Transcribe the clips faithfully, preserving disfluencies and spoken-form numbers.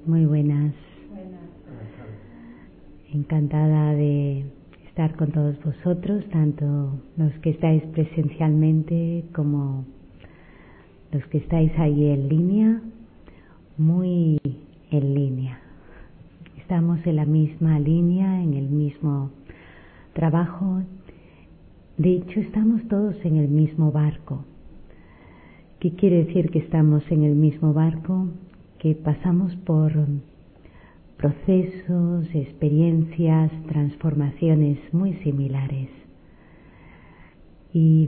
Muy buenas. Encantada de estar con todos vosotros, tanto los que estáis presencialmente como los que estáis ahí en línea, muy en línea. Estamos en la misma línea, en el mismo trabajo. De hecho, estamos todos en el mismo barco. ¿Qué quiere decir que estamos en el mismo barco? Que pasamos por procesos, experiencias, transformaciones muy similares. Y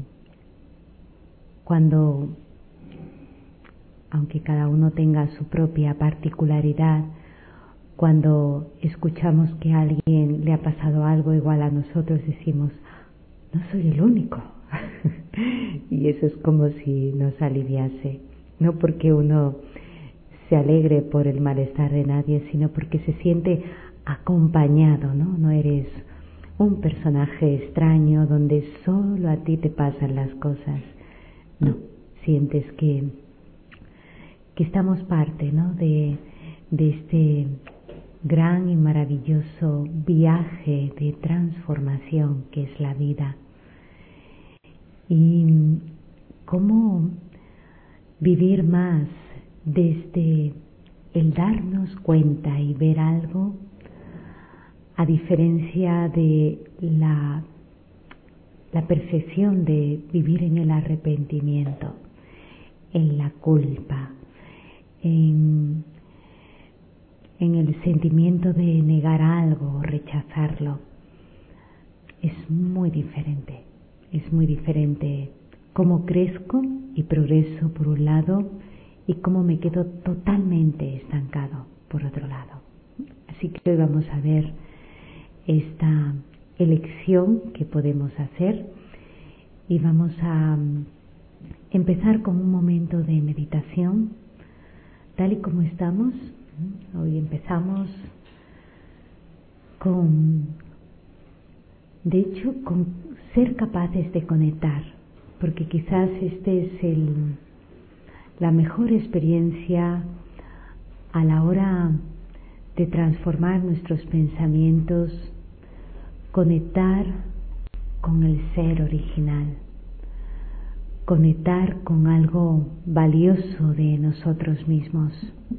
cuando, aunque cada uno tenga su propia particularidad, cuando escuchamos que a alguien le ha pasado algo igual a nosotros, decimos, no soy el único. Y eso es como si nos aliviase, no porque uno se alegre por el malestar de nadie, sino porque se siente acompañado, ¿no? No eres un personaje extraño donde solo a ti te pasan las cosas. No, sientes que, que estamos parte, ¿no? de, de este gran y maravilloso viaje de transformación que es la vida. Y cómo vivir más desde el darnos cuenta y ver algo, a diferencia de la, la percepción de vivir en el arrepentimiento, en la culpa, en, en el sentimiento de negar algo o rechazarlo. Es muy diferente, es muy diferente cómo crezco y progreso por un lado y cómo me quedo totalmente estancado por otro lado. Así que hoy vamos a ver esta elección que podemos hacer y vamos a empezar con un momento de meditación, tal y como estamos. Hoy empezamos con, de hecho, con ser capaces de conectar, porque quizás este es el la mejor experiencia a la hora de transformar nuestros pensamientos, conectar con el ser original, conectar con algo valioso de nosotros mismos.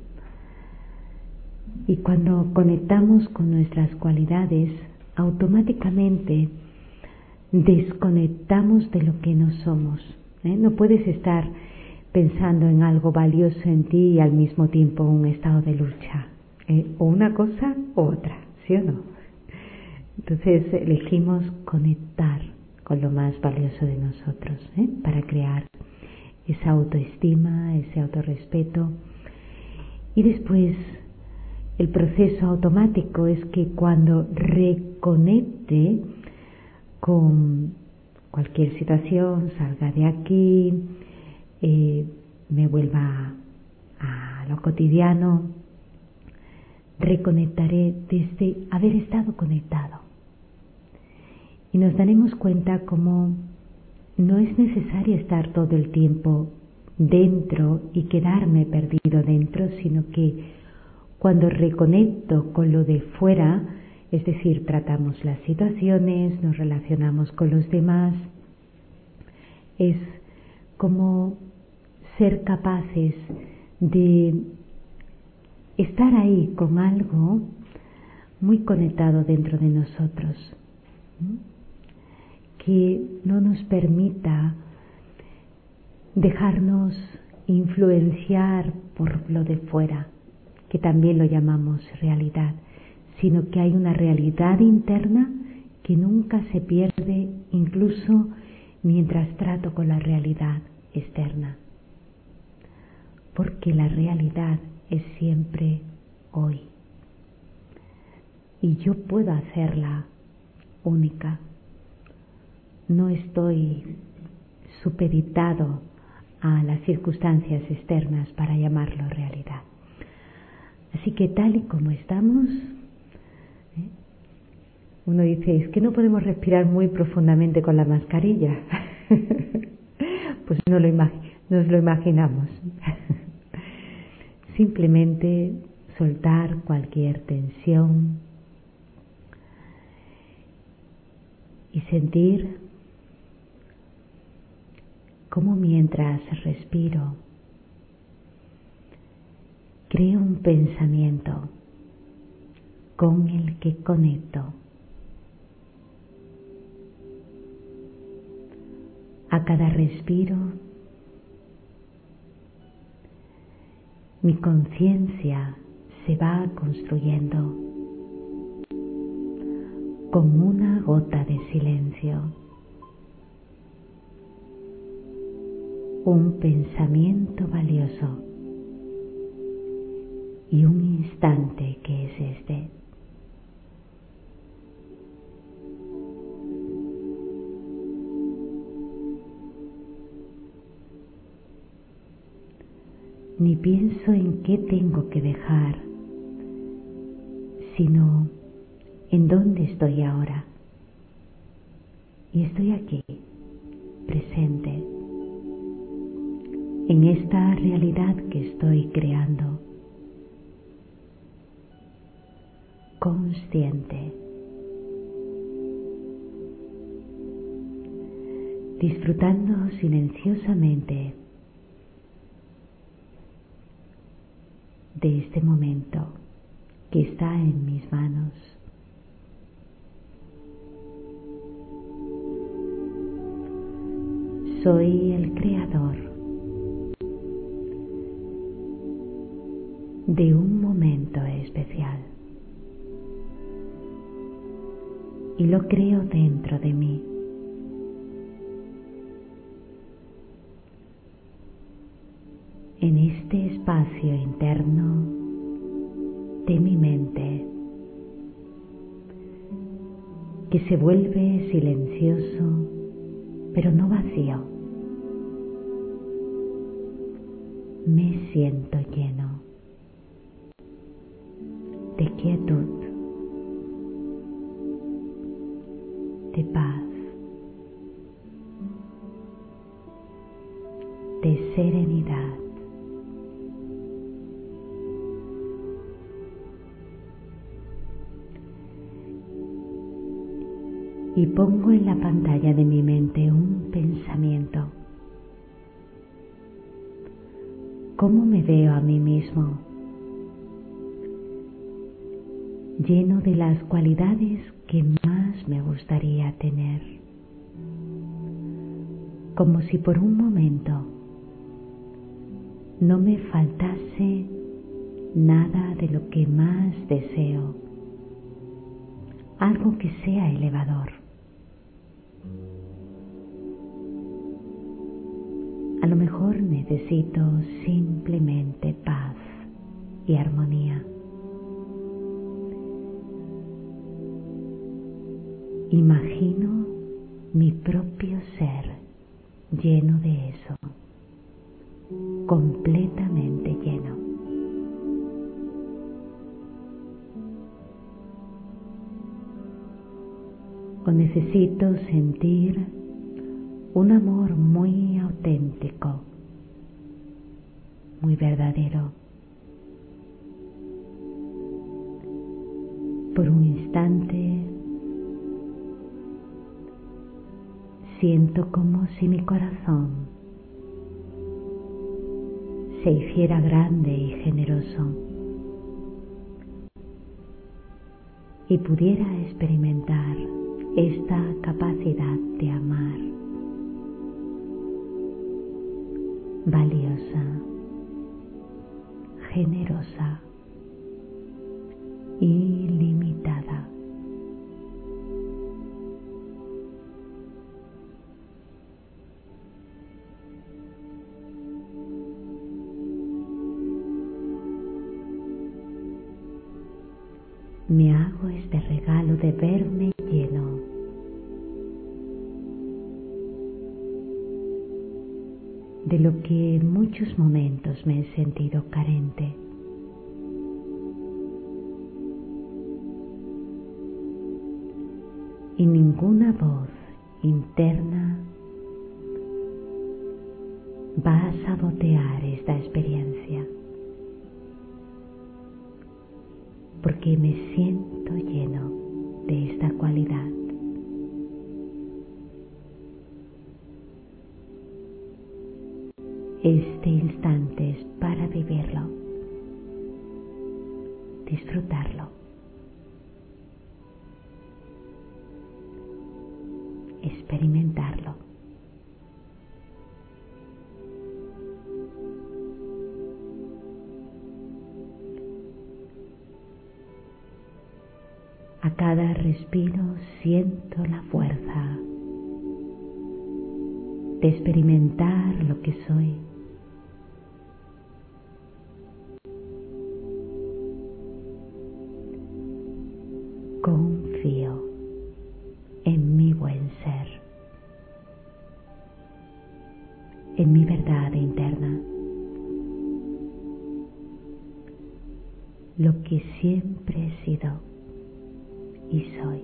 Y cuando conectamos con nuestras cualidades, automáticamente desconectamos de lo que no somos. ¿eh? No puedes estar pensando en algo valioso en ti y al mismo tiempo en un estado de lucha, ¿eh? o una cosa u otra, ¿sí o no? Entonces elegimos conectar con lo más valioso de nosotros, ¿eh? para crear esa autoestima, ese autorrespeto. Y después el proceso automático es que cuando reconecte con cualquier situación, salga de aquí, Eh, me vuelva a, a lo cotidiano, reconectaré desde haber estado conectado. Y nos daremos cuenta como no es necesario estar todo el tiempo dentro y quedarme perdido dentro, sino que cuando reconecto con lo de fuera, es decir, tratamos las situaciones, nos relacionamos con los demás, es como ser capaces de estar ahí con algo muy conectado dentro de nosotros, ¿sí? que no nos permita dejarnos influenciar por lo de fuera, que también lo llamamos realidad, sino que hay una realidad interna que nunca se pierde, incluso mientras trato con la realidad externa, porque la realidad es siempre hoy y yo puedo hacerla única. No estoy supeditado a las circunstancias externas para llamarlo realidad. Así que tal y como estamos, ¿eh? uno dice, es que no podemos respirar muy profundamente con la mascarilla. Pues no lo imag- nos lo imaginamos. Simplemente soltar cualquier tensión y sentir cómo mientras respiro creo un pensamiento con el que conecto. A cada respiro, mi conciencia se va construyendo con una gota de silencio, un pensamiento valioso y un instante que es este. Ni pienso en qué tengo que dejar, sino en dónde estoy ahora. Y estoy aquí, presente, en esta realidad que estoy creando, consciente, disfrutando silenciosamente de este momento que está en mis manos. Soy el creador de un momento especial y lo creo dentro de mí. En este espacio interno de mi mente que se vuelve silencioso pero no vacío, me siento lleno de quietud, de paz, de serenidad. Y pongo en la pantalla de mi mente un pensamiento. ¿Cómo me veo a mí mismo? Lleno de las cualidades que más me gustaría tener. Como si por un momento no me faltase nada de lo que más deseo. Algo que sea elevador. A lo mejor necesito simplemente paz y armonía. Imagino mi propio ser lleno de eso, completamente lleno. O necesito sentir un amor muy auténtico, muy verdadero. Por un instante siento como si mi corazón se hiciera grande y generoso y pudiera experimentar esta capacidad de amar, valiosa, generosa, ilimitada. Me hago este regalo de verme lleno de lo que en muchos momentos me he sentido carente. Y ninguna voz interna va a sabotear esta experiencia. porque me siento lleno de esta cualidad. Este instante es para vivirlo, disfrutarlo, experimentarlo. A cada respiro siento la fuerza de experimentar lo que soy. Confío en mi buen ser, en mi verdad interna, lo que siempre he sido y soy.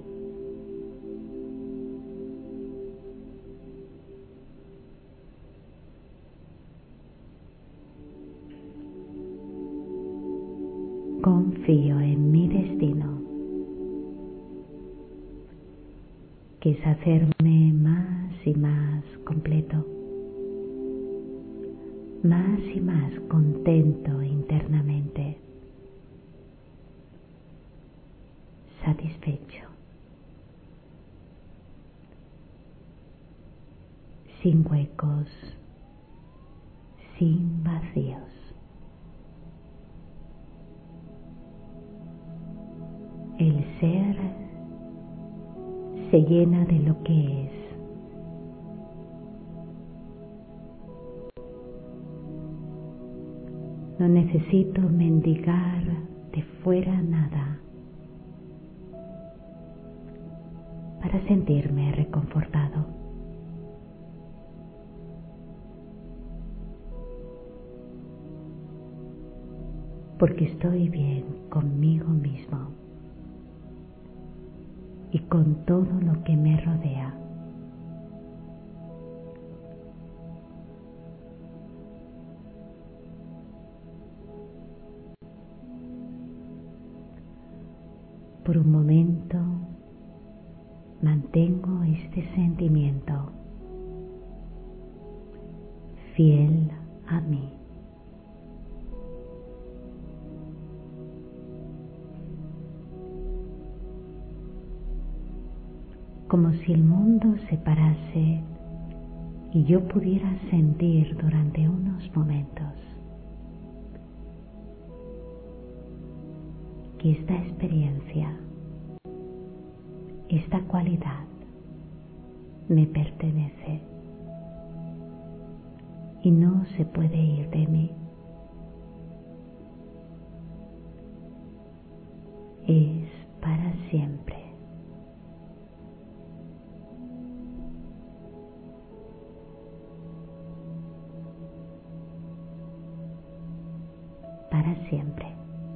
Confío en mi destino, que es hacerme más y más completo, más y más contento internamente, satisfecho, sin huecos, sin vacíos. El ser se llena de lo que es. No necesito mendigar de fuera nada para sentirme reconfortado. Porque estoy bien conmigo mismo y con todo lo que me rodea. Por un momento mantengo este sentimiento fiel a mí. Como si el mundo se parase y yo pudiera sentir durante unos momentos que esta experiencia, esta cualidad me pertenece y no se puede ir de mí. Es para siempre. Para siempre.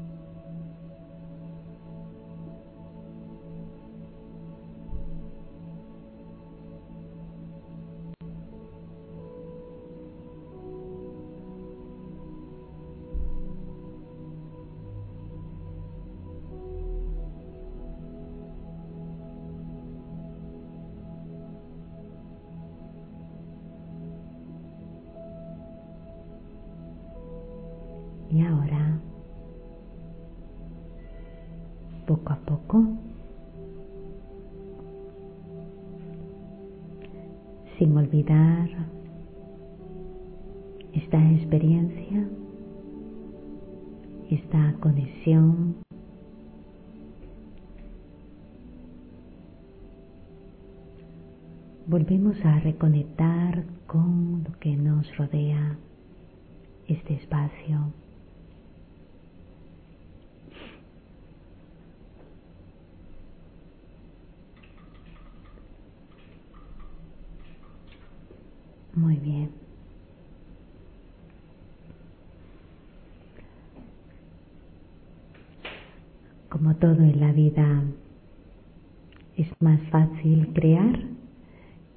Y ahora, poco a poco, sin olvidar esta experiencia, esta conexión, volvemos a reconectar con lo que nos rodea, este espacio. Muy bien. Como todo en la vida, es más fácil crear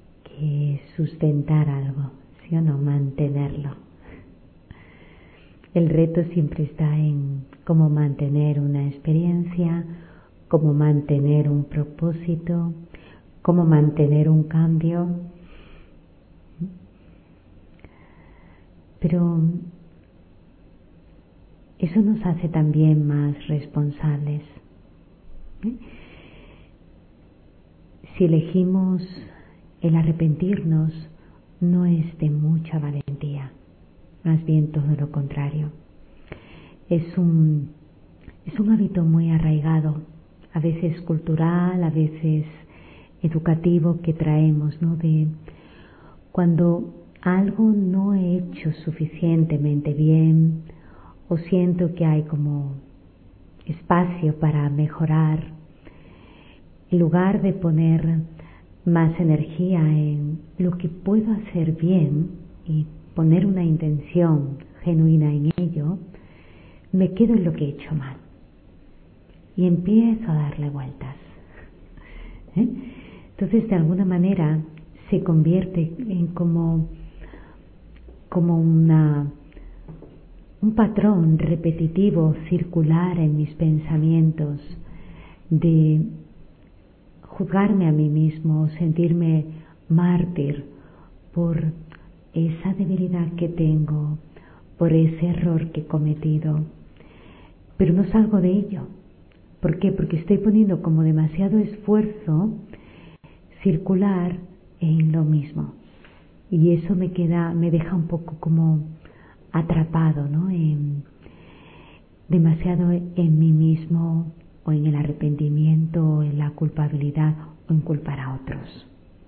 que sustentar algo, ¿sí o no? Mantenerlo. El reto siempre está en cómo mantener una experiencia, cómo mantener un propósito, cómo mantener un cambio. Pero eso nos hace también más responsables. ¿Eh? Si elegimos el arrepentirnos, no es de mucha valentía, más bien todo lo contrario. Es un, es un hábito muy arraigado, a veces cultural, a veces educativo que traemos, ¿no? De cuando algo no he hecho suficientemente bien o siento que hay como espacio para mejorar, en lugar de poner más energía en lo que puedo hacer bien y poner una intención genuina en ello, me quedo en lo que he hecho mal y empiezo a darle vueltas. ¿Eh? Entonces, de alguna manera, se convierte en como, como una, un patrón repetitivo, circular en mis pensamientos, de juzgarme a mí mismo, sentirme mártir por esa debilidad que tengo, por ese error que he cometido. Pero no salgo de ello. ¿Por qué? Porque estoy poniendo como demasiado esfuerzo circular en lo mismo. Y eso me queda, me deja un poco como atrapado, ¿no? En, demasiado en mí mismo, o en el arrepentimiento, o en la culpabilidad, o en culpar a otros.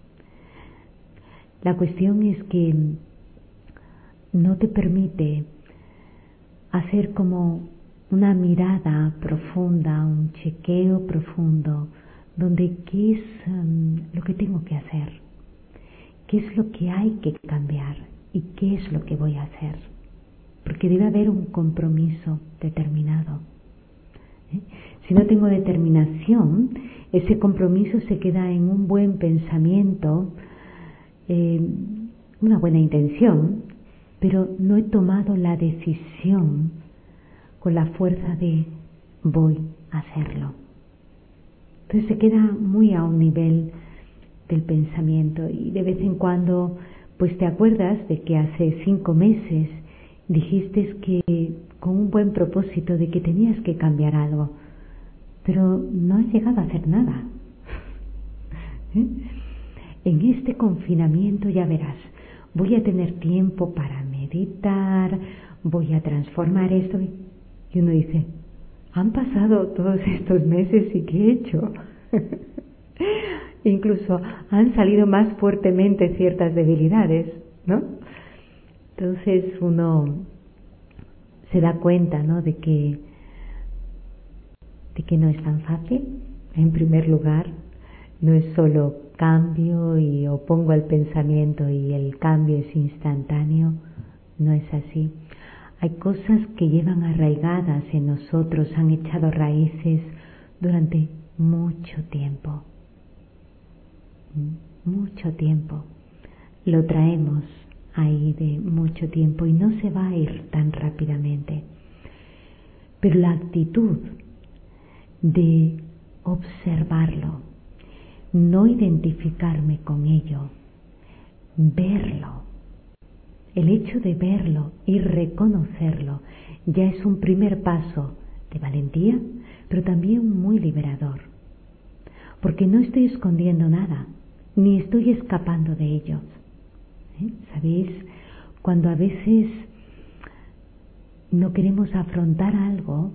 La cuestión es que no te permite hacer como una mirada profunda, un chequeo profundo, donde qué es um, lo que tengo que hacer, qué es lo que hay que cambiar y qué es lo que voy a hacer, porque debe haber un compromiso determinado. ¿Eh? Si no tengo determinación, ese compromiso se queda en un buen pensamiento, eh, una buena intención, pero no he tomado la decisión con la fuerza de voy a hacerlo. Entonces se queda muy a un nivel del pensamiento y de vez en cuando pues te acuerdas de que hace cinco meses dijiste que con un buen propósito de que tenías que cambiar algo, pero no has llegado a hacer nada. ¿Eh? En este confinamiento ya verás, voy a tener tiempo para meditar, voy a transformar esto. Y uno dice, han pasado todos estos meses y ¿qué he hecho? Incluso han salido más fuertemente ciertas debilidades, ¿no? Entonces uno se da cuenta, ¿no? De que, de que no es tan fácil. En primer lugar, no es solo cambio y opongo al pensamiento y el cambio es instantáneo. No es así. Hay cosas que llevan arraigadas en nosotros, han echado raíces durante mucho tiempo. Mucho tiempo. Lo traemos ahí de mucho tiempo y no se va a ir tan rápidamente. Pero la actitud de observarlo, no identificarme con ello, verlo, el hecho de verlo y reconocerlo ya es un primer paso de valentía, pero también muy liberador, porque no estoy escondiendo nada, ni estoy escapando de ello. ¿Eh? ¿Sabéis? Cuando a veces no queremos afrontar algo,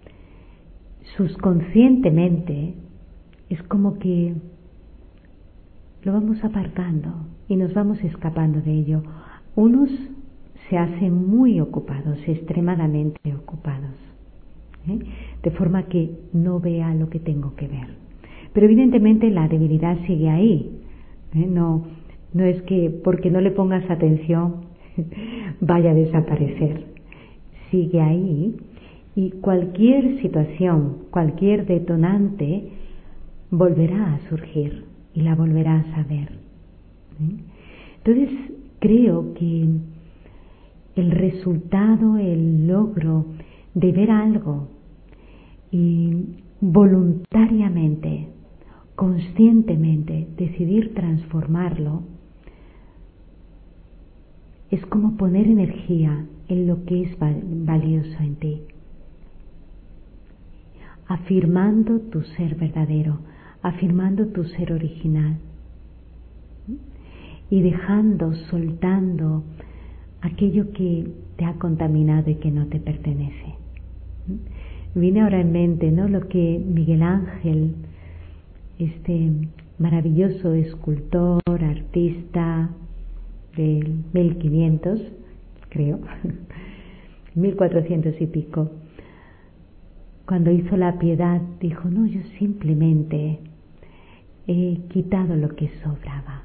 subconscientemente es como que lo vamos aparcando y nos vamos escapando de ello. Unos se hacen muy ocupados, extremadamente ocupados, ¿eh? de forma que no vea lo que tengo que ver. Pero evidentemente la debilidad sigue ahí, ¿eh? no, no es que porque no le pongas atención vaya a desaparecer, sigue ahí y cualquier situación, cualquier detonante volverá a surgir y la volverás a ver. ¿eh? Entonces creo que el resultado, el logro de ver algo y voluntariamente, conscientemente decidir transformarlo, es como poner energía en lo que es valioso en ti, afirmando tu ser verdadero, afirmando tu ser original y dejando, soltando aquello que te ha contaminado y que no te pertenece. Viene ahora en mente, ¿no?, lo que Miguel Ángel, este maravilloso escultor, artista del mil quinientos, creo, mil cuatrocientos y pico, cuando hizo la Piedad, dijo: no, yo simplemente he quitado lo que sobraba.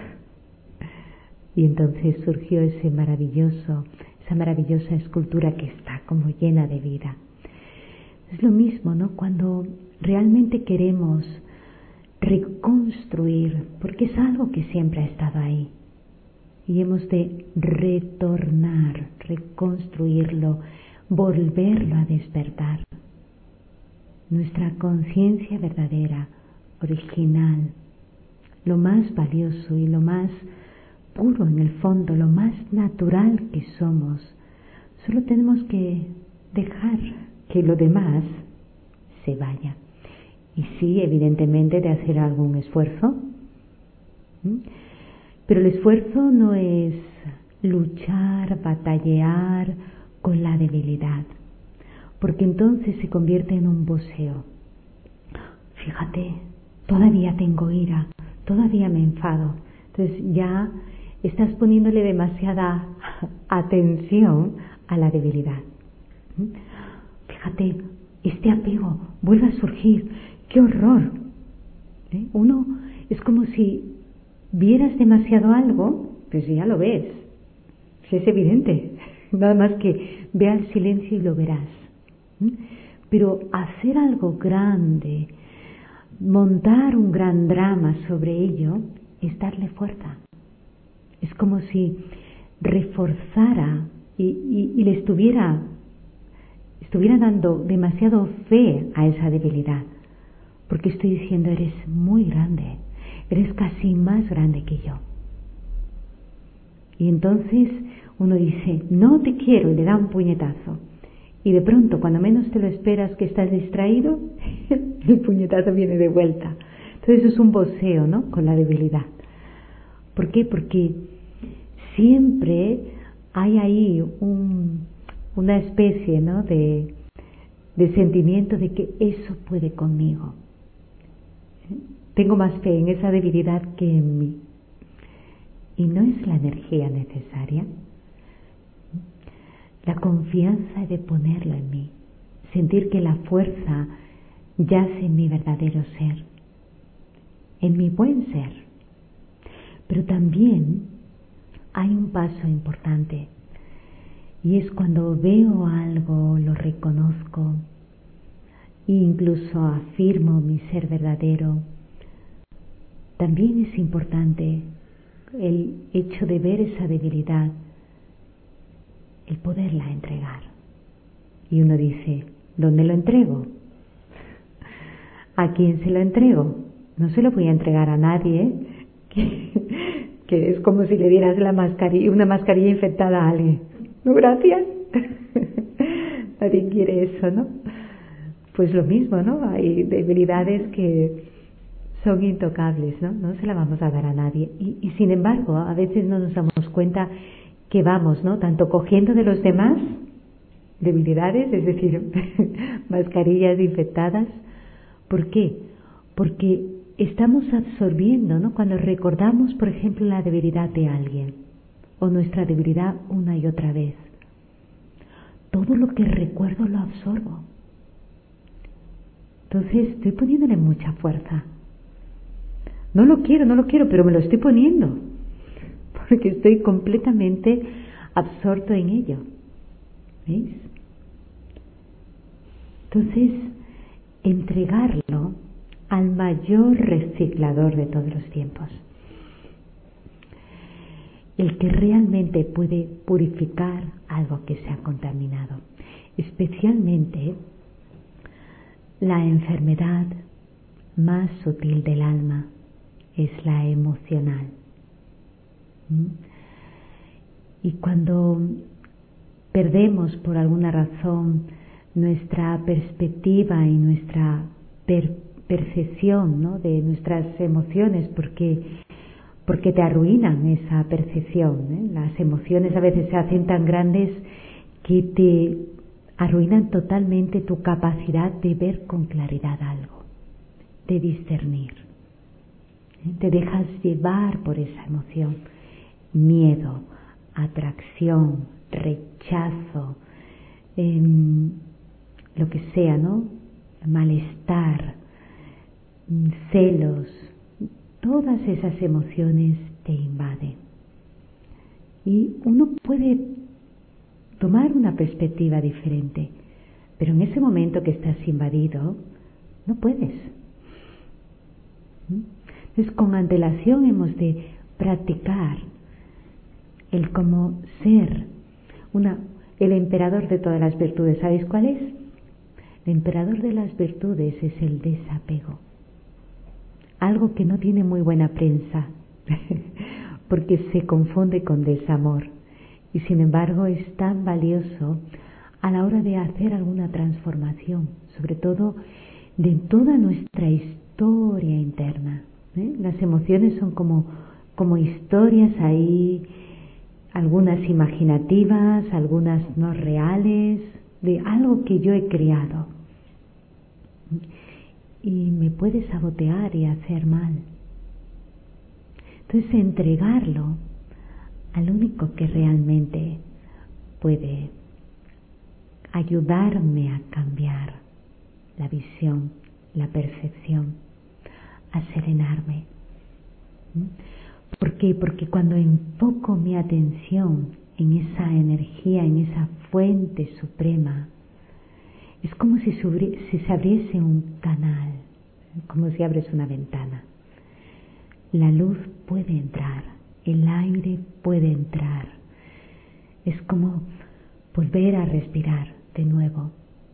Y entonces surgió ese maravilloso, esa maravillosa escultura que está como llena de vida. Es lo mismo, ¿no?, cuando realmente queremos reconstruir, porque es algo que siempre ha estado ahí, y hemos de retornar, reconstruirlo, volverlo a despertar. Nuestra conciencia verdadera, original, lo más valioso y lo más puro en el fondo, lo más natural que somos. Solo tenemos que dejar que lo demás se vaya. Y sí, evidentemente, de hacer algún esfuerzo. ¿Mm? Pero el esfuerzo no es luchar, batallar con la debilidad, porque entonces se convierte en un voceo. Fíjate, todavía tengo ira, todavía me enfado. Entonces ya estás poniéndole demasiada atención a la debilidad. Fíjate, este apego vuelve a surgir. ¡Qué horror! ¿Eh? Uno es como si vieras demasiado algo, pues ya lo ves. Es evidente. Nada más que vea el silencio y lo verás. Pero hacer algo grande, montar un gran drama sobre ello, es darle fuerza. Es como si reforzara y, y, y le estuviera, estuviera dando demasiado fe a esa debilidad. Porque estoy diciendo: eres muy grande, eres casi más grande que yo. Y entonces uno dice: no te quiero, y le da un puñetazo. Y de pronto, cuando menos te lo esperas, que estás distraído, el puñetazo viene de vuelta. Entonces eso es un voceo, ¿no?, con la debilidad. ¿Por qué? Porque siempre hay ahí un, una especie, ¿no?, de, de sentimiento de que eso puede conmigo. Tengo más fe en esa debilidad que en mí. Y no es la energía necesaria. La confianza de ponerlo en mí, sentir que la fuerza yace en mi verdadero ser, en mi buen ser. Pero también hay un paso importante, y es cuando veo algo, lo reconozco, e incluso afirmo mi ser verdadero. También es importante el hecho de ver esa debilidad, el poderla entregar. Y uno dice: ¿dónde lo entrego? ¿A quién se lo entrego? No se lo voy a entregar a nadie, que, que es como si le dieras la mascarilla, una mascarilla infectada a alguien. No, gracias. Nadie quiere eso, ¿no? Pues lo mismo, ¿no? Hay debilidades que son intocables, ¿no? No se la vamos a dar a nadie. Y, y sin embargo, a veces no nos damos cuenta que vamos, ¿no?, tanto cogiendo de los demás debilidades, es decir, mascarillas infectadas. ¿Por qué? Porque estamos absorbiendo, ¿no?, cuando recordamos, por ejemplo, la debilidad de alguien o nuestra debilidad una y otra vez. Todo lo que recuerdo lo absorbo. Entonces estoy poniéndole mucha fuerza. No lo quiero, no lo quiero, pero me lo estoy poniendo, porque estoy completamente absorto en ello. ¿Veis? Entonces, entregarlo al mayor reciclador de todos los tiempos. el que realmente puede purificar algo que se ha contaminado, especialmente la enfermedad más sutil del alma es la emocional. ¿Mm? Y cuando perdemos por alguna razón nuestra perspectiva y nuestra per percepción, ¿no?, de nuestras emociones, porque, porque te arruinan esa percepción, ¿eh? Las emociones a veces se hacen tan grandes que te arruinan totalmente tu capacidad de ver con claridad algo, de discernir. ¿Eh? Te dejas llevar por esa emoción, miedo, atracción, rechazo, eh, lo que sea, ¿no? Malestar, celos, todas esas emociones te invaden. Y uno puede tomar una perspectiva diferente, pero en ese momento que estás invadido, no puedes. Entonces, con antelación hemos de practicar el cómo ser una, el emperador de todas las virtudes. ¿Sabéis cuál es? El emperador de las virtudes es el desapego. Algo que no tiene muy buena prensa, porque se confunde con desamor. Y sin embargo es tan valioso a la hora de hacer alguna transformación, sobre todo de toda nuestra historia interna. ¿eh? Las emociones son como, como historias ahí, algunas imaginativas, algunas no reales, de algo que yo he creado. Y me puede sabotear y hacer mal. Entonces, entregarlo al único que realmente puede ayudarme a cambiar la visión, la percepción, a serenarme. ¿Por qué? Porque cuando enfoco mi atención en esa energía, en esa fuente suprema, es como si se abriese un canal, como si abres una ventana. La luz puede entrar, el aire puede entrar. Es como volver a respirar de nuevo.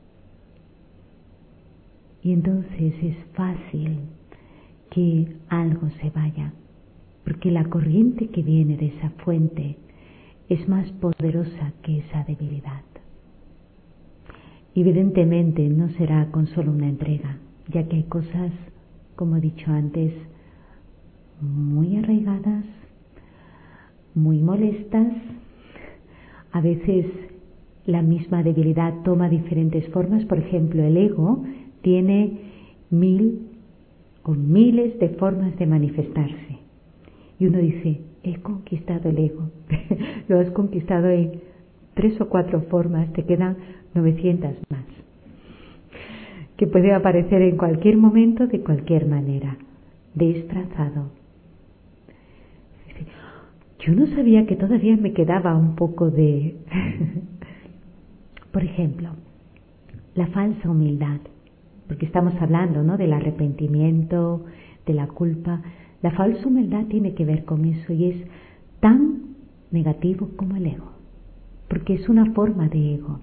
Y entonces es fácil que algo se vaya, porque la corriente que viene de esa fuente es más poderosa que esa debilidad. Evidentemente no será con solo una entrega, ya que hay cosas, como he dicho antes, muy arraigadas, muy molestas. A veces la misma debilidad toma diferentes formas. Por ejemplo, el ego tiene mil o miles de formas de manifestarse. Y uno dice, he conquistado el ego. Lo has conquistado en tres o cuatro formas, te quedan novecientas más, que puede aparecer en cualquier momento, de cualquier manera, disfrazado. Yo no sabía que todavía me quedaba un poco de... Por ejemplo, la falsa humildad, porque estamos hablando, ¿no?, del arrepentimiento, de la culpa. La falsa humildad tiene que ver con eso y es tan negativo como el ego, porque es una forma de ego.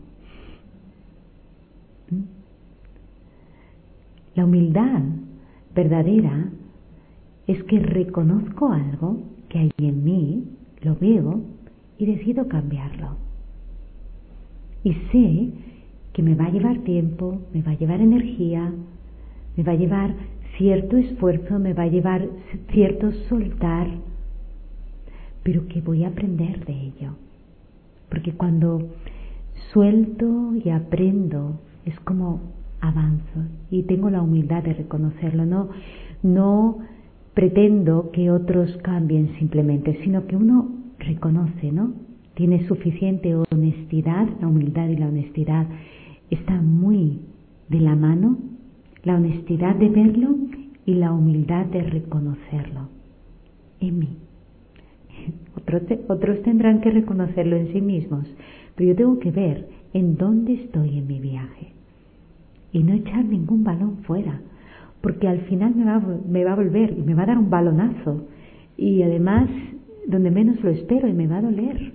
La humildad verdadera es que reconozco algo que hay en mí, lo veo y decido cambiarlo. Y sé que me va a llevar tiempo, me va a llevar energía, me va a llevar cierto esfuerzo, me va a llevar cierto soltar, pero que voy a aprender de ello. Porque cuando suelto y aprendo, es como avanzo y tengo la humildad de reconocerlo. No, no pretendo que otros cambien simplemente, sino que uno reconoce, ¿no? Tiene suficiente honestidad. La humildad y la honestidad están muy de la mano. La honestidad de verlo y la humildad de reconocerlo en mí. Otros, te, otros tendrán que reconocerlo en sí mismos, pero yo tengo que ver en dónde estoy en mi viaje y no echar ningún balón fuera, porque al final me va, me va a volver y me va a dar un balonazo y además donde menos lo espero y me va a doler.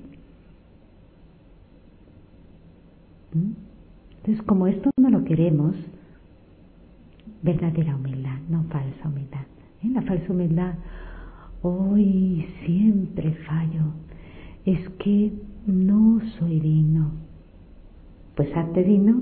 ¿Mm? Entonces, como esto no lo queremos, verdadera humildad, no falsa humildad. ¿Eh? La falsa humildad, hoy siempre fallo, es que no soy digno. Pues hazte digno.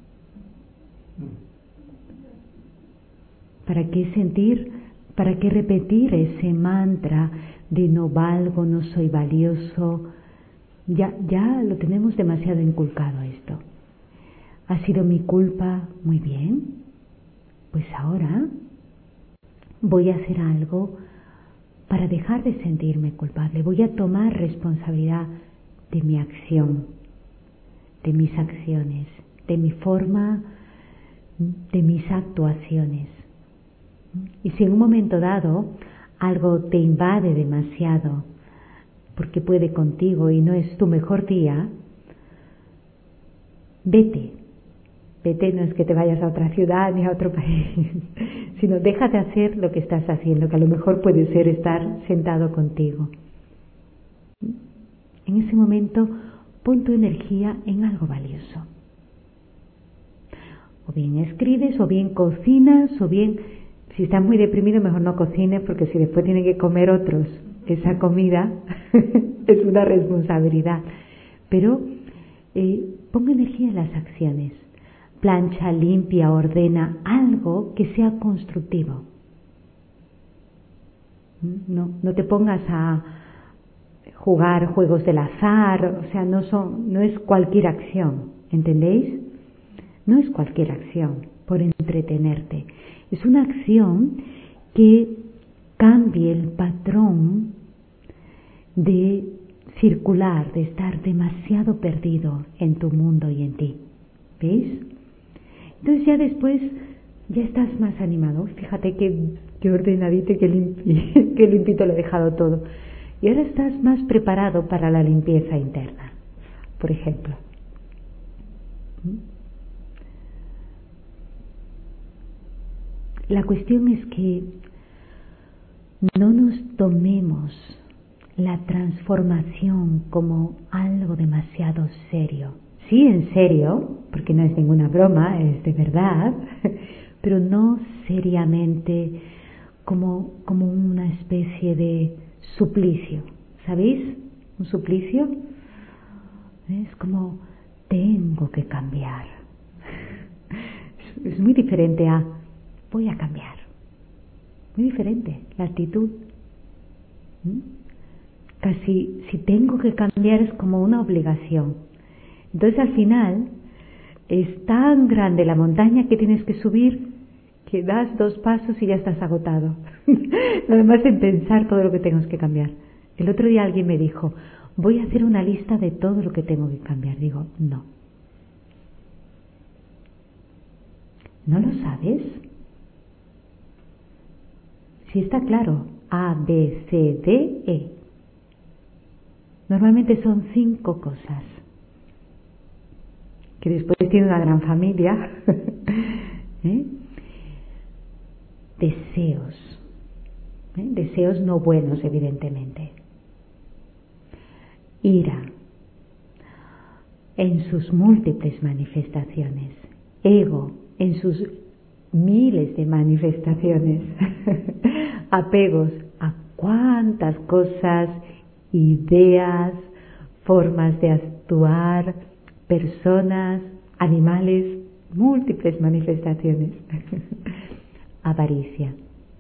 ¿Para qué sentir, para qué repetir ese mantra de no valgo, no soy valioso? Ya, ya lo tenemos demasiado inculcado esto. ¿Ha sido mi culpa? Muy bien. Pues ahora voy a hacer algo para dejar de sentirme culpable. Voy a tomar responsabilidad de mi acción, de mis acciones, de mi forma, de mis actuaciones. Y si en un momento dado algo te invade demasiado, porque puede contigo y no es tu mejor día, vete. Vete, no es que te vayas a otra ciudad ni a otro país, sino deja de hacer lo que estás haciendo, que a lo mejor puede ser estar sentado contigo. En ese momento, pon tu energía en algo valioso. O bien escribes, o bien cocinas, o bien, si estás muy deprimido, mejor no cocines, porque si después tienen que comer otros esa comida, es una responsabilidad. Pero eh, pon energía en las acciones. Plancha, limpia, ordena algo que sea constructivo. No, no te pongas a jugar juegos del azar, o sea, no son, no es cualquier acción, ¿entendéis? No es cualquier acción por entretenerte. Es una acción que cambie el patrón de circular, de estar demasiado perdido en tu mundo y en ti. ¿Veis? Entonces ya después ya estás más animado. Fíjate que, que ordenadito y que, limpi, que limpito lo he dejado todo. Y ahora estás más preparado para la limpieza interna, por ejemplo. La cuestión es que no nos tomemos la transformación como algo demasiado serio. Sí, en serio, porque no es ninguna broma, es de verdad, pero no seriamente como, como una especie de suplicio. ¿Sabéis? Un suplicio es como tengo que cambiar. Es muy diferente a voy a cambiar. Muy diferente la actitud. ¿Mm? Casi si tengo que cambiar es como una obligación. Entonces al final es tan grande la montaña que tienes que subir que das dos pasos y ya estás agotado. Nada más en pensar todo lo que tengo que cambiar. El otro día alguien me dijo, voy a hacer una lista de todo lo que tengo que cambiar. Digo, no. ¿No lo sabes? Si está claro, A, B, C, D, E. Normalmente son cinco cosas. Que después tiene una gran familia. ¿Eh? Deseos. ¿Eh? Deseos no buenos, evidentemente. Ira. En sus múltiples manifestaciones. Ego. En sus miles de manifestaciones. Apegos a cuántas cosas, ideas, formas de actuar, personas, animales, múltiples manifestaciones. Avaricia.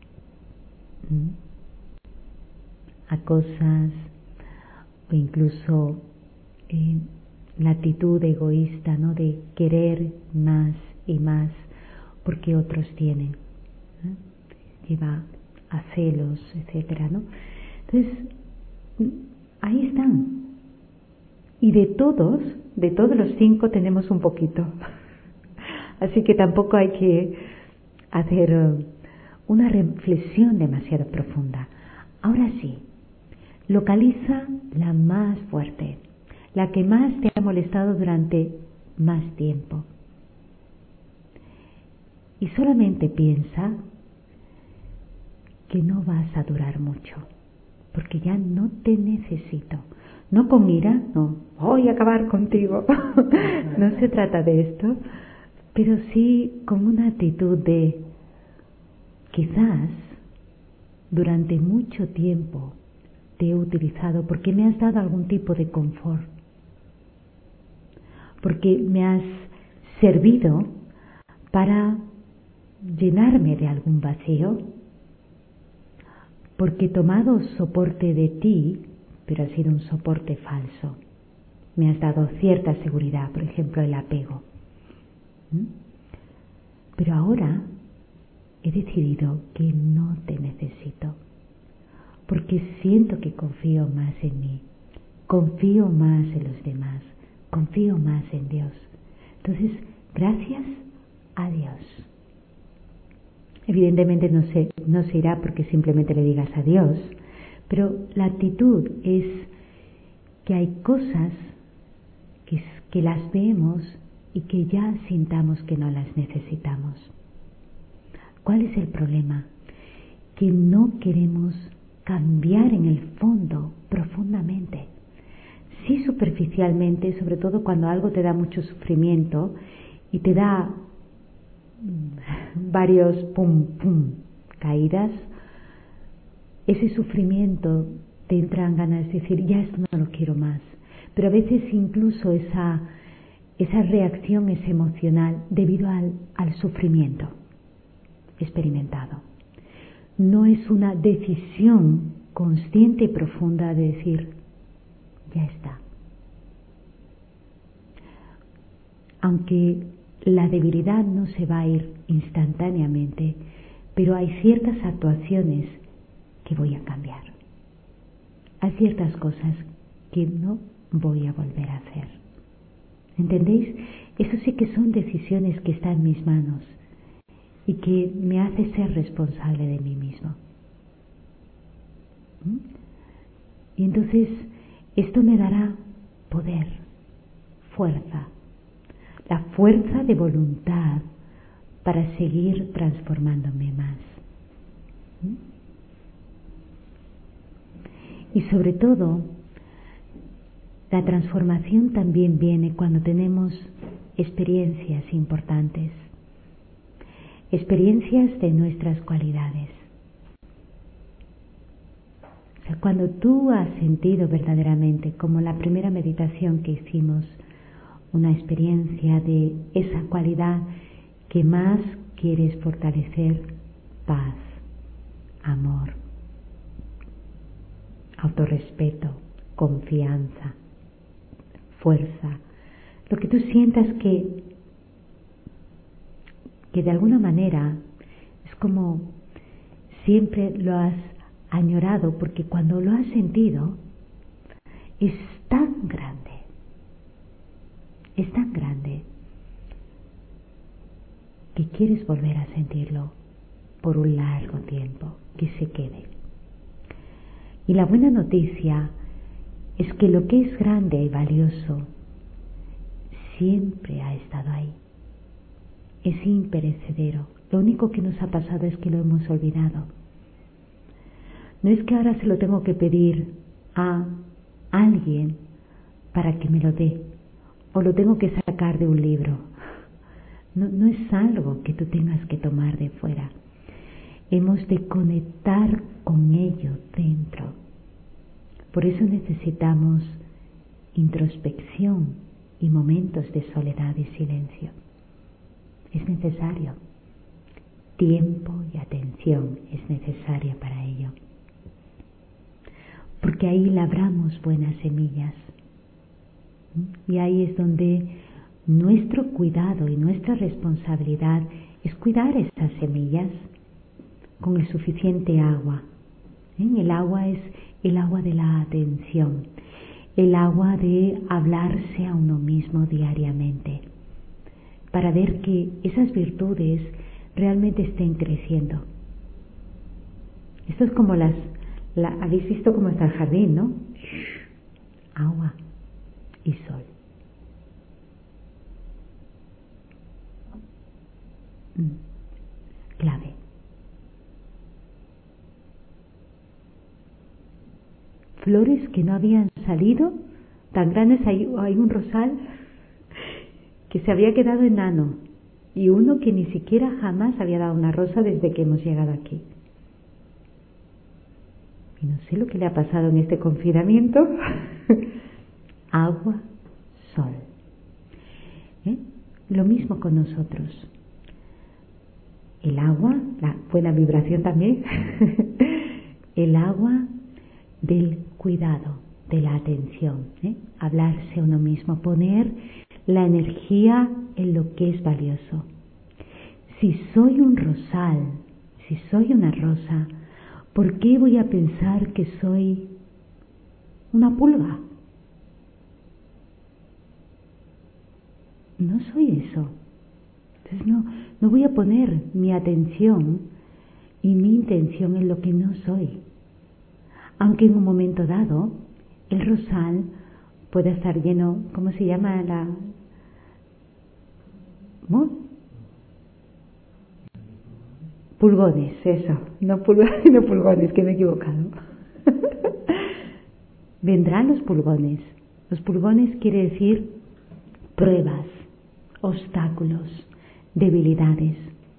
A cosas o incluso eh, la actitud egoísta, ¿no? De querer más y más porque otros tienen. ¿Eh? Lleva a celos, etcétera, ¿no? Entonces, ahí están. Y de todos, de todos los cinco tenemos un poquito. Así que tampoco hay que hacer una reflexión demasiado profunda. Ahora sí, localiza la más fuerte, la que más te ha molestado durante más tiempo. Y solamente piensa que no vas a durar mucho. porque ya no te necesito. No con ira, no, voy a acabar contigo. No se trata de esto, pero sí con una actitud de quizás durante mucho tiempo te he utilizado porque me has dado algún tipo de confort, porque me has servido para llenarme de algún vacío, porque he tomado soporte de ti, pero ha sido un soporte falso. Me has dado cierta seguridad, por ejemplo, el apego. ¿Mm? Pero ahora he decidido que no te necesito, porque siento que confío más en mí, confío más en los demás, confío más en Dios. Entonces, gracias a Dios. Evidentemente no se, no se irá porque simplemente le digas adiós, pero la actitud es que hay cosas que, que las vemos y que ya sintamos que no las necesitamos. ¿Cuál es el problema? Que no queremos cambiar en el fondo profundamente. Sí, superficialmente, sobre todo cuando algo te da mucho sufrimiento y te da varios pum pum caídas, ese sufrimiento te entran ganas de decir ya esto no lo quiero más, pero a veces incluso esa esa reacción es emocional debido al, al sufrimiento experimentado. No es una decisión consciente y profunda de decir ya está. Aunque la debilidad no se va a ir instantáneamente, pero hay ciertas actuaciones que voy a cambiar. Hay ciertas cosas que no voy a volver a hacer. ¿Entendéis? Eso sí que son decisiones que están en mis manos y que me hace ser responsable de mí mismo. ¿Mm? Y entonces esto me dará poder, fuerza, la fuerza de voluntad para seguir transformándome más. ¿Mm? Y sobre todo, la transformación también viene cuando tenemos experiencias importantes, experiencias de nuestras cualidades. O sea, cuando tú has sentido verdaderamente, como la primera meditación que hicimos, una experiencia de esa cualidad que más quieres fortalecer: paz, amor, autorrespeto, confianza, fuerza, lo que tú sientas que, que de alguna manera es como siempre lo has añorado, porque cuando lo has sentido es tan grande, es tan grande que quieres volver a sentirlo por un largo tiempo, que se quede. Y la buena noticia es que lo que es grande y valioso siempre ha estado ahí. Es imperecedero. Lo único que nos ha pasado es que lo hemos olvidado. No es que ahora se lo tengo que pedir a alguien para que me lo dé, o lo tengo que sacar de un libro. No, no es algo que tú tengas que tomar de fuera. Hemos de conectar con ello dentro. Por eso necesitamos introspección y momentos de soledad y silencio. Es necesario. Tiempo y atención es necesaria para ello. Porque ahí labramos buenas semillas. Y ahí es donde nuestro cuidado y nuestra responsabilidad es cuidar estas semillas con el suficiente agua. ¿Eh? El agua es el agua de la atención, el agua de hablarse a uno mismo diariamente, para ver que esas virtudes realmente estén creciendo. Esto es como las, la, habéis visto cómo está el jardín, ¿no? Agua y sol. Mm. Clave. flores que no habían salido, tan grandes. Hay, hay un rosal que se había quedado enano y uno que ni siquiera jamás había dado una rosa desde que hemos llegado aquí. Y no sé lo que le ha pasado en este confinamiento. Agua, sol. ¿Eh? Lo mismo con nosotros. El agua, la buena vibración también. El agua del cuidado, de la atención. ¿eh? Hablarse a uno mismo, poner la energía en lo que es valioso. Si soy un rosal, si soy una rosa, ¿por qué voy a pensar que soy una pulga? No soy eso. Entonces no, no voy a poner mi atención y mi intención en lo que no soy. Aunque en un momento dado el rosal puede estar lleno, ¿cómo se llama la? ¿Cómo? Pulgones, eso. No pulgones, no pulgones, que me he equivocado. Vendrán los pulgones. Los pulgones quiere decir pruebas, obstáculos, debilidades.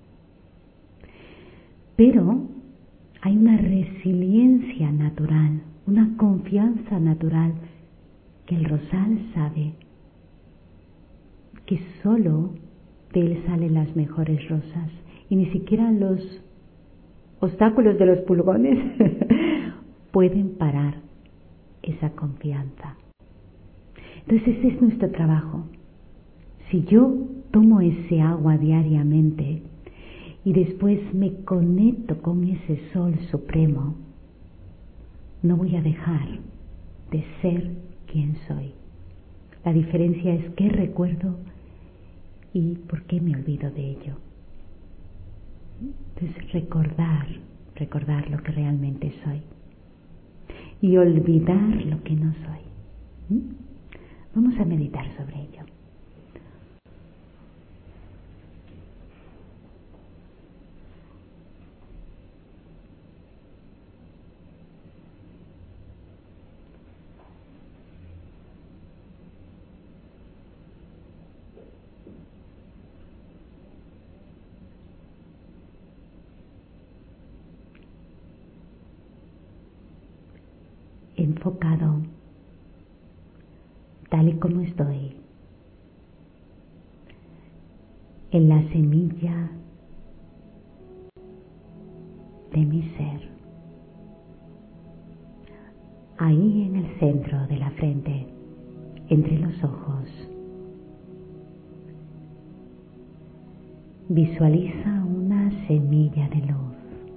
Pero hay una resiliencia natural, una confianza natural que el rosal sabe que solo de él salen las mejores rosas y ni siquiera los obstáculos de los pulgones pueden parar esa confianza. Entonces ese es nuestro trabajo. Si yo tomo ese agua diariamente y después me conecto con ese sol supremo, no voy a dejar de ser quien soy. La diferencia es qué recuerdo y por qué me olvido de ello. Entonces recordar, recordar lo que realmente soy y olvidar lo que no soy. ¿Mm? Vamos a meditar sobre ello. Enfocado, tal y como estoy, en la semilla de mi ser, ahí en el centro de la frente, entre los ojos. Visualiza una semilla de luz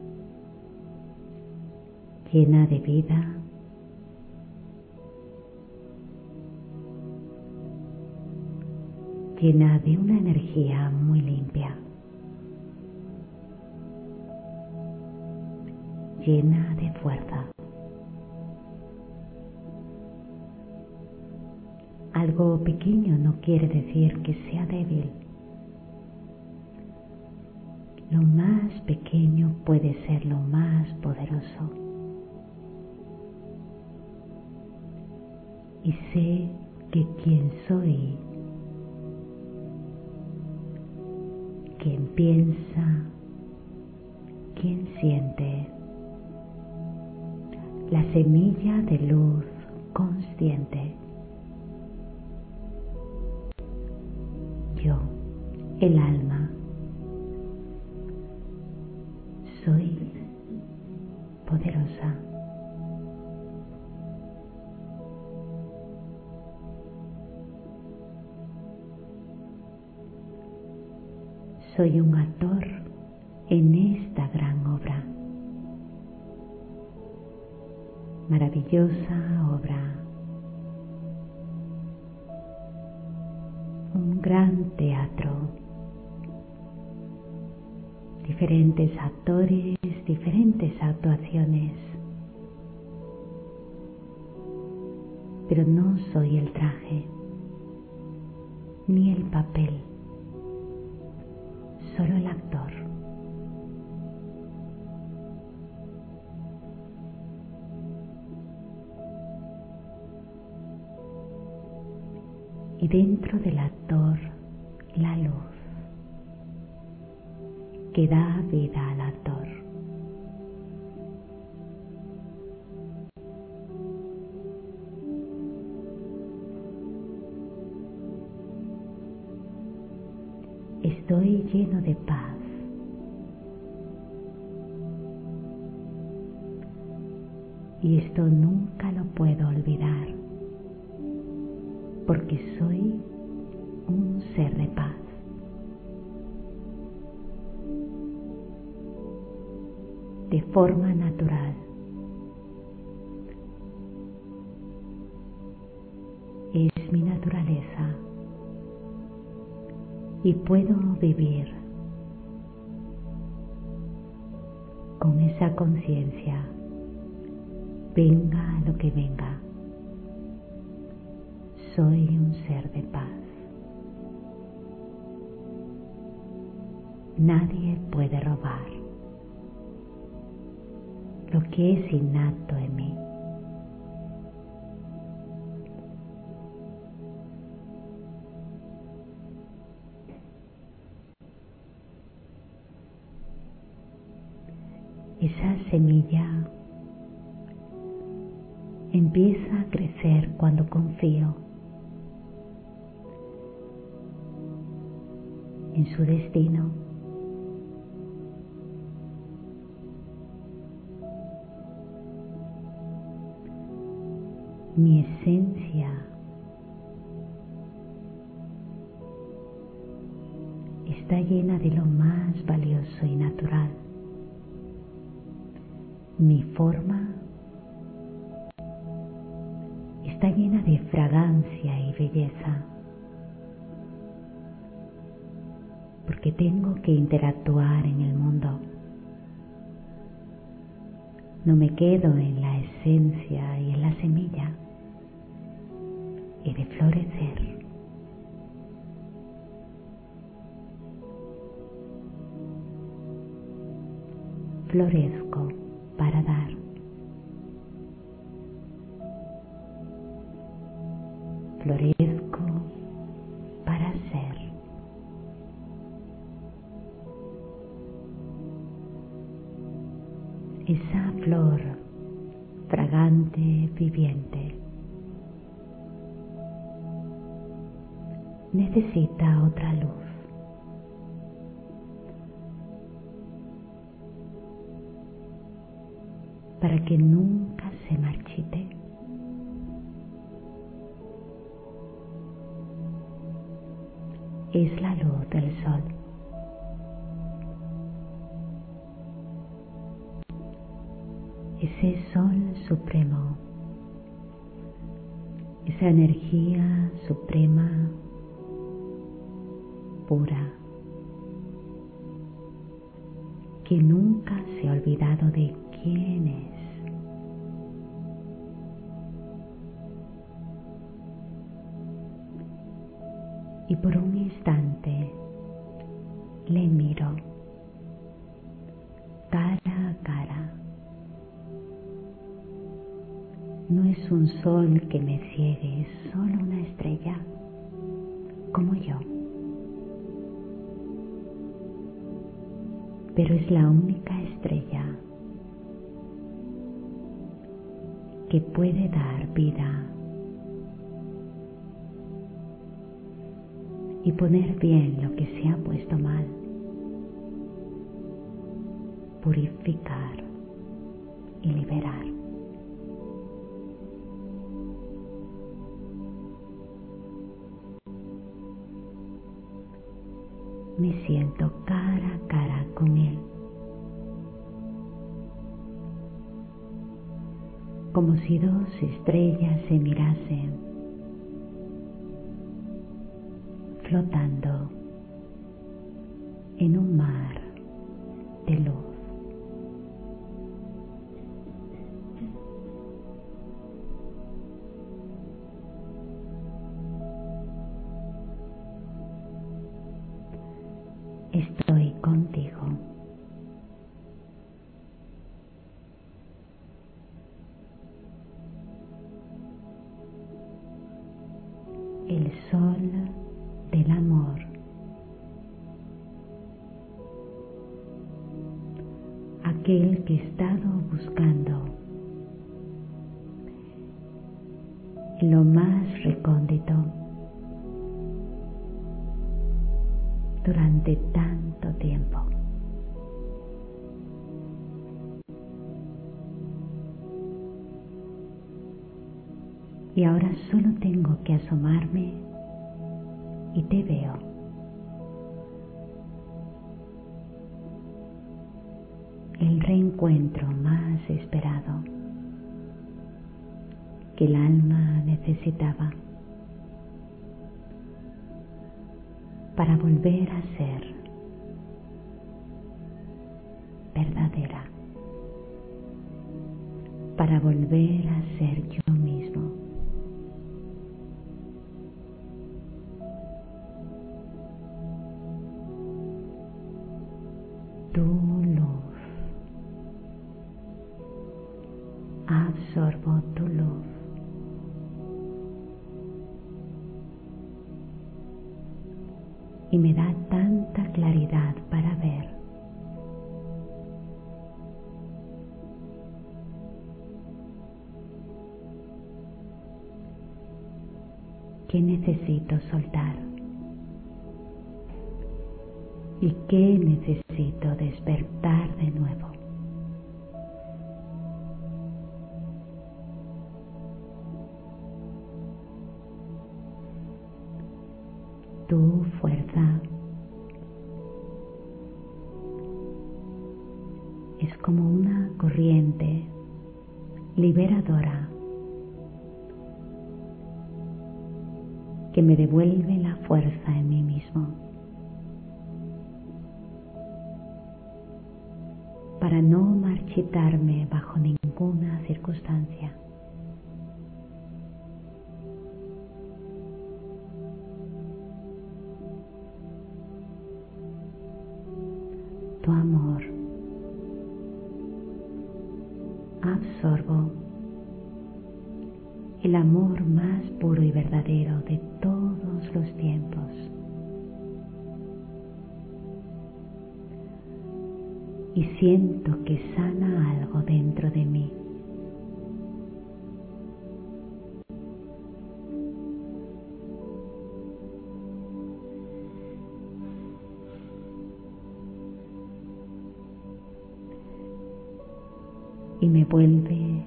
llena de vida, llena de una energía muy limpia, llena de fuerza. Algo pequeño no quiere decir que sea débil. Lo más pequeño puede ser lo más poderoso. Y sé que quien soy, quien piensa, quien siente, la semilla de luz consciente. Yo, el alma, soy poderosa. Soy un actor en esta gran obra, maravillosa obra, un gran teatro, diferentes actores, diferentes actuaciones, pero no soy el traje, ni el papel, solo el actor. y dentro del actor la luz que da vida al actor. Estoy lleno de paz. Y esto nunca lo puedo olvidar, porque soy un ser de paz. De forma natural. Es mi naturaleza y puedo vivir con esa conciencia, venga lo que venga. Soy un ser de paz. Nadie puede robar lo que es innato en mí. Esa semilla empieza a crecer cuando confío en su destino. Mi esencia está llena de lo más valioso y natural. Mi forma está llena de fragancia y belleza, porque tengo que interactuar en el mundo. No me quedo en la esencia y en la semilla. He de florecer. Florezco para dar. Florezco para ser. Esa flor fragante, viviente, necesita otra luz. Para que nunca se marchite. Es la luz del sol. Ese sol supremo, esa energía suprema, pura, que nunca se ha olvidado de quién es. Y por un instante le miro cara a cara. No es un sol que me ciegue, es solo una estrella, como yo. Pero es la única estrella que puede dar vida y poner bien lo que se ha puesto mal, purificar y liberar. Me siento cara a cara con él, como si dos estrellas se mirasen, flotando en un mar de luz. Estoy contigo. El sol aquel que he estado buscando en lo más recóndito durante tanto tiempo. Y ahora solo tengo que asomarme y te veo. El reencuentro más esperado que el alma necesitaba para volver a ser verdadera, para volver a ser yo mismo. Tu luz. Absorbo tu luz. Y me da tanta claridad para ver. ¿Qué necesito soltar? ¿Y qué necesito despertar de nuevo? Tu fuerza es como una corriente liberadora que me devuelve la fuerza en mí mismo para no marchitarme bajo ninguna circunstancia. Tu amor. Absorbo el amor más puro y verdadero de todos los tiempos. Y siento que sana algo dentro de mí. Y me vuelve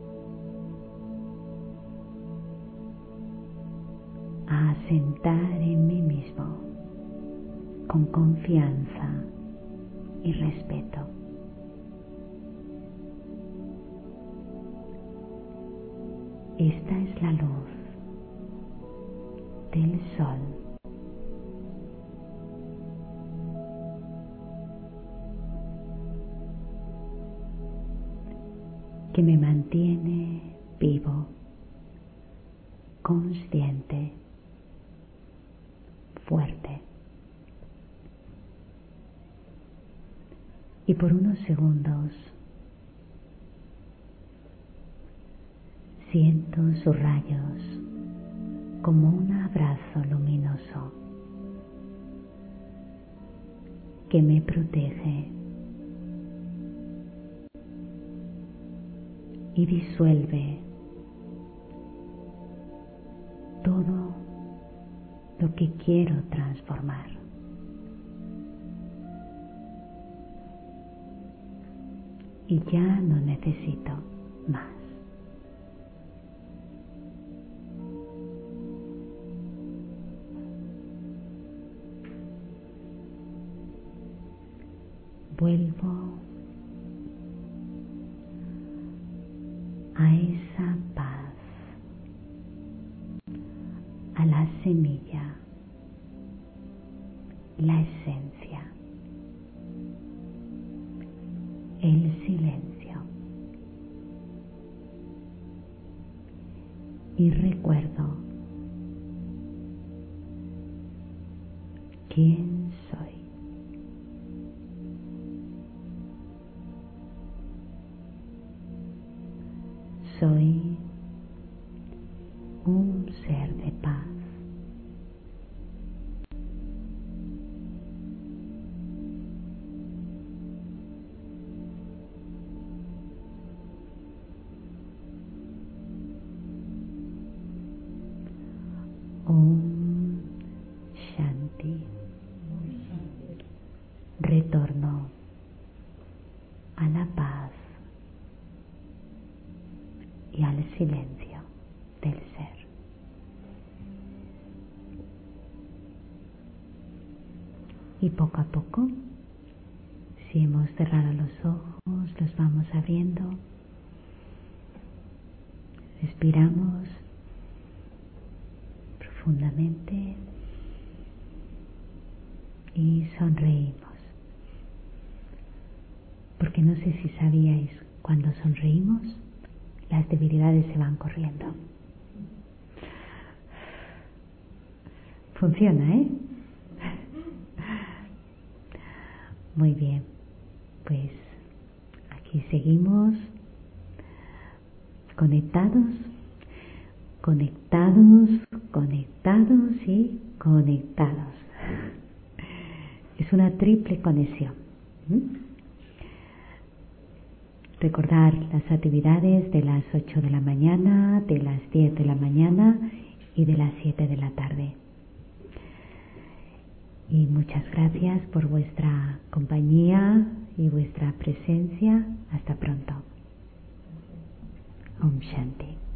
a asentar en mí mismo con confianza y respeto. Esta es la luz del sol. Que me mantiene vivo, consciente, fuerte. Y por unos segundos siento sus rayos como un abrazo luminoso que me protege y disuelve todo lo que quiero transformar. Y ya no necesito más. Vuelvo a esa paz, a la semilla, la esencia, el silencio. Y recuerdo quién soy. Soy un ser de paz. Om Shanti. Retorno a la paz y al silencio del ser. Y poco a poco, si hemos cerrado los ojos, los vamos abriendo. Respiramos profundamente y sonreímos. Porque no sé si sabíais, cuando sonreímos, las debilidades se van corriendo. Funciona, ¿eh? Muy bien, pues aquí seguimos conectados, conectados, conectados y conectados. Es una triple conexión. ¿Mm? Recordar las actividades de las ocho de la mañana, de las diez de la mañana y de las siete de la tarde. Y muchas gracias por vuestra compañía y vuestra presencia. Hasta pronto. Om Shanti.